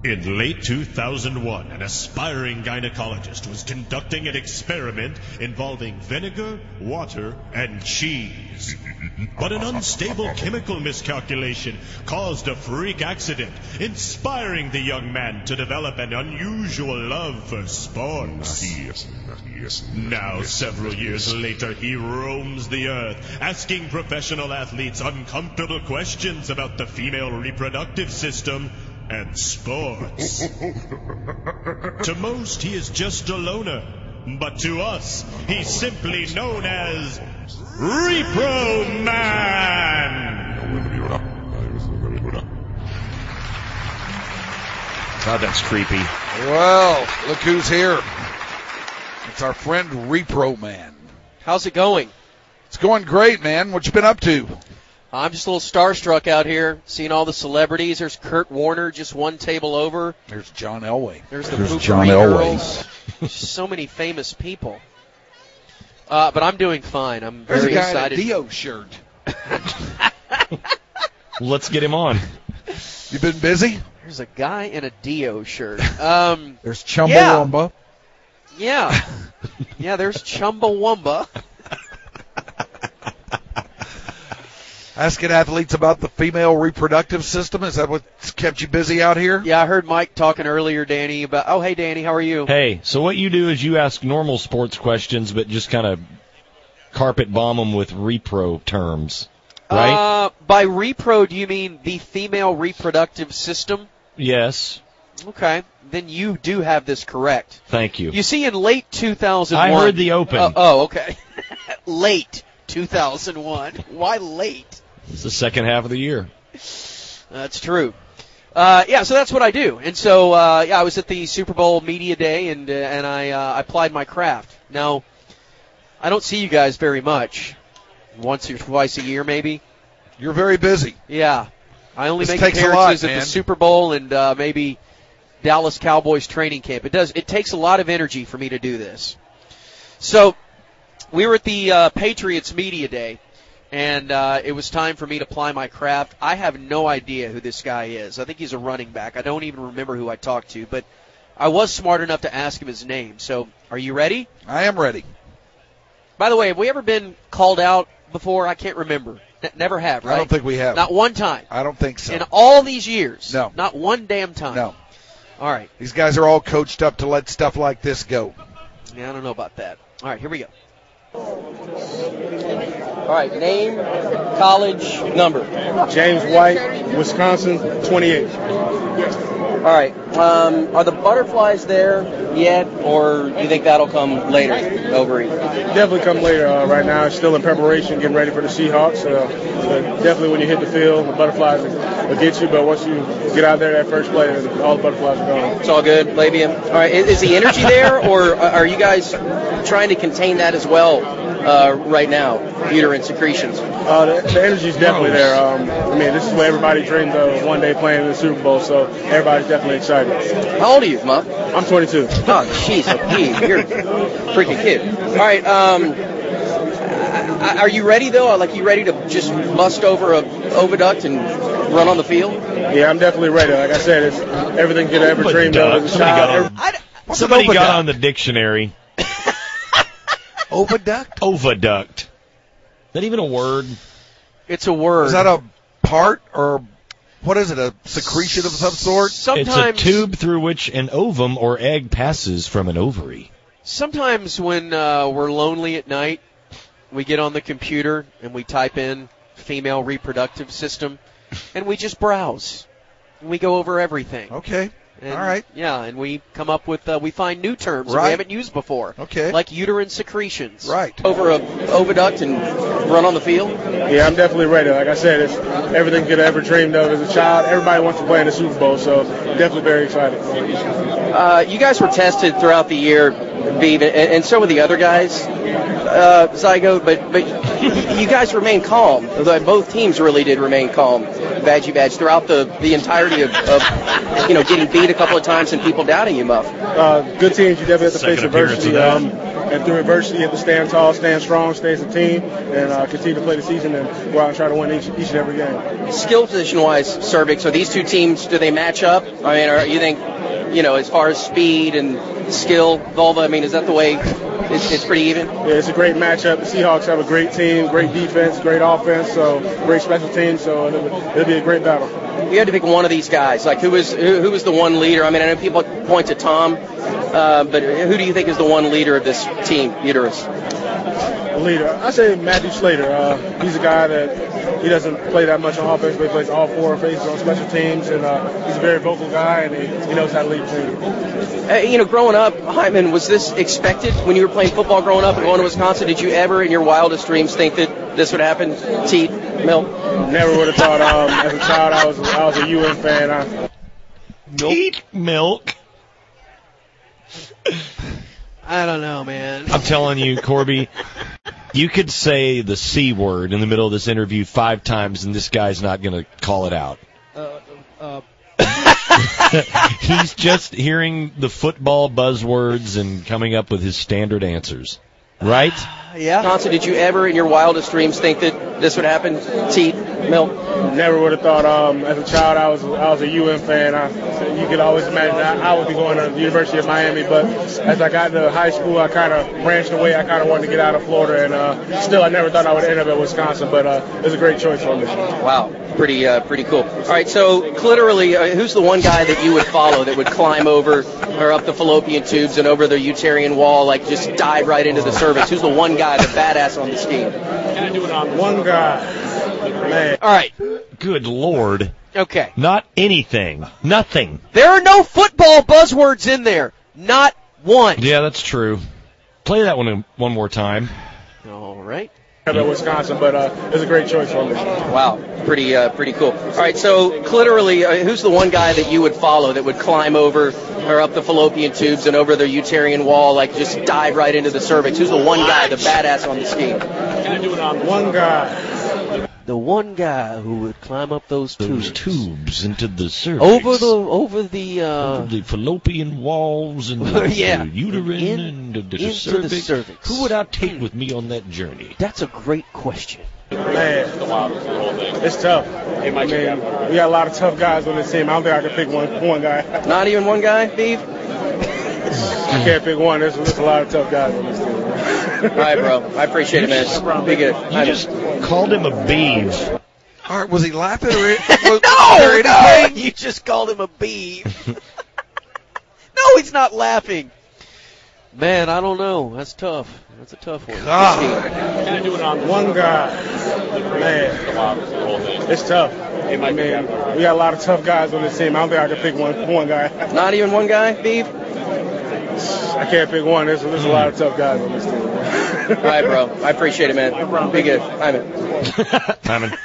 In late 2001, an aspiring gynecologist was conducting an experiment involving vinegar, water, and cheese. But an unstable chemical miscalculation caused a freak accident, inspiring the young man to develop an unusual love for sports. Now, several years later, he roams the earth, asking professional athletes uncomfortable questions about the female reproductive system and sports. To most, he is just a loner, but to us, he's simply known as Repro Man. God, that's creepy. Well, look who's here. It's our friend Repro Man. How's it going? It's going great, man. What you been up to? I'm just a little starstruck out here, seeing all the celebrities. There's Kurt Warner, just one table over. There's John Elway. There's the John Girls. So many famous people. But I'm doing fine. I'm very excited. There's a guy in a Dio shirt. Let's get him on. You been busy? There's a guy in a Dio shirt. There's Chumbawamba. Yeah. Yeah, there's Chumbawamba. Asking athletes about the female reproductive system. Is that what's kept you busy out here? Yeah, I heard Mike talking earlier, Danny, about, oh, hey, Danny, how are you? Hey, so what you do is you ask normal sports questions, but just kind of carpet bomb them with repro terms, right? By repro, do you mean the female reproductive system? Yes. Okay. Then you do have this correct. Thank you. You see, in late 2001. I heard the open. Okay. Late 2001. Why late? It's the second half of the year. That's true. So that's what I do. And so, I was at the Super Bowl Media Day, and I applied my craft. Now, I don't see you guys very much. Once or twice a year, maybe. You're very busy. Yeah. I only make takes appearances a lot, at man. the Super Bowl and maybe Dallas Cowboys training camp. It takes a lot of energy for me to do this. So, we were at the Patriots Media Day, and it was time for me to ply my craft. I have no idea who this guy is. I think he's a running back. I don't even remember who I talked to, but I was smart enough to ask him his name. So, are you ready? I am ready. By the way, have we ever been called out before? I can't remember. Never have, right? I don't think we have. Not one time. I don't think so. In all these years? No. Not one damn time? No. All right. These guys are all coached up to let stuff like this go. Yeah, I don't know about that. All right, here we go. All right, name, college, number. James White, Wisconsin, 28. All right. Are the butterflies there yet, or do you think that'll come later, Overy? Definitely come later. Right now, it's still in preparation, getting ready for the Seahawks. But definitely when you hit the field, the butterflies will get you. But once you get out there that first play, all the butterflies are gone. It's all good, Labia. All right. Is the energy there, or are you guys trying to contain that as well right now, uterine secretions? The energy is definitely there. This is what everybody dreams of, one day playing in the Super Bowl, so everybody's definitely excited. How old are you, Muff? I'm 22. Oh, jeez, you're a freaking kid. All right, are you ready, though? Like, you ready to just bust over a oviduct and run on the field? Yeah, I'm definitely ready. Like I said, it's everything you could ever dreamed of as a child. Somebody got on the dictionary. Oviduct? Oviduct. Is that even a word? It's a word. Is that a part, or what is it, a secretion of some sort? Sometimes, it's a tube through which an ovum or egg passes from an ovary. Sometimes when we're lonely at night, we get on the computer and we type in female reproductive system, and we just browse. And we go over everything. Okay. And, all right. Yeah, and we come up with, we find new terms that right. we haven't used before. Okay. Like uterine secretions. Right. Over a oviduct and run on the field? Yeah, I'm definitely ready. Like I said, it's everything you could ever dreamed of as a child. Everybody wants to play in the Super Bowl, so definitely very excited. You guys were tested throughout the year, Beav, and so were the other guys, Zygote, but you guys remained calm. Both teams really did remain calm, Badge, throughout the entirety of getting beat a couple of times and people doubting you, Muff. Good teams, you definitely have to face adversity. and through adversity, you have to stand tall, stand strong, stay as a team, and continue to play the season and go out and try to win each and every game. Skill position-wise, Cervix, so these two teams, do they match up? I mean, or you think, as far as speed and skill, Volva, I mean, is that the way it's pretty even? Yeah, it's a great matchup. The Seahawks have a great team, great defense, great offense, so great special teams, so it'll be a great battle. You had to pick one of these guys. Like, who was the one leader? I mean, I know people point to Tom, but who do you think is the one leader of this team, Uterus? Leader, I say Matthew Slater. He's a guy that he doesn't play that much on offense, but he plays all four phases on special teams, and he's a very vocal guy, and he knows how to lead the team. Growing up, Hyman, was this expected when you were playing football growing up and going to Wisconsin? Did you ever, in your wildest dreams, think that this would happen? Teat, Milk? Never would have thought. As a child, I was a UM fan. Teat, Milk. I don't know, man. I'm telling you, Corby, you could say the C word in the middle of this interview 5 times, and this guy's not going to call it out. He's just hearing the football buzzwords and coming up with his standard answers. Right? Yeah. Wisconsin, did you ever, in your wildest dreams, think that this would happen? Teat, Milk? Never would have thought. As a child, I was a UM fan. You could always imagine I would be going to the University of Miami, but as I got into high school, I kind of branched away. I kind of wanted to get out of Florida, and still, I never thought I would end up at Wisconsin, but it was a great choice for me. Wow, pretty cool. All right, so literally, who's the one guy that you would follow that would climb over or up the fallopian tubes and over the Utarian wall, like just dive right into the cervix? Who's the one guy, the badass on this team? One guy. Man. All right. Good Lord. Okay. Not anything. Nothing. There are no football buzzwords in there. Not one. Yeah, that's true. Play that one more time. All right. At Wisconsin, but it was a great choice for me. Wow, pretty cool. All right, so literally, who's the one guy that you would follow that would climb over or up the fallopian tubes and over the Utarian wall, like just dive right into the cervix? Who's the one guy, the badass on this team? One guy. The one guy who would climb up those tubes into the cervix. Over the fallopian walls and the uterine and the cervix. The cervix. Who would I take with me on that journey? That's a great question. Man, it's tough. I mean, we got a lot of tough guys on this team. I don't think I can pick one guy. Not even one guy, Beef? I can't pick one. There's a lot of tough guys on this team. All right, bro. I appreciate it, man. Be good. You just called him a beeve. All right, was he laughing or No, you just called him a beeve. No, he's not laughing. Man, I don't know. That's tough. That's a tough one. God. One guy. Man, it's tough. I mean, we got a lot of tough guys on this team. I don't think I can pick one guy. Not even one guy, Beef? I can't pick one. There's a lot of tough guys on this team. All right, bro. I appreciate it, man. Be good. Hyman.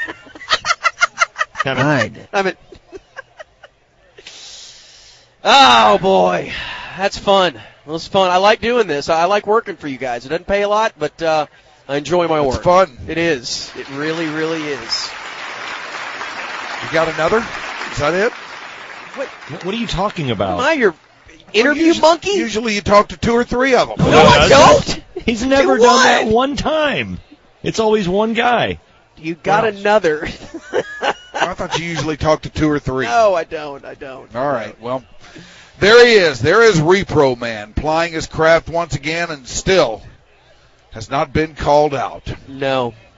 Oh, boy. That's fun. It was fun. I like doing this. I like working for you guys. It doesn't pay a lot, but I enjoy my work. It's fun. It is. It really, really is. You got another? Is that it? What are you talking about? Am I your interview monkey? Usually you talk to 2 or 3 of them. No, I don't. He's never done that one time. It's always one guy. You got another. I thought you usually talk to 2 or 3. No, I don't. All right, well, there he is. There is Repro Man plying his craft once again and still has not been called out. No.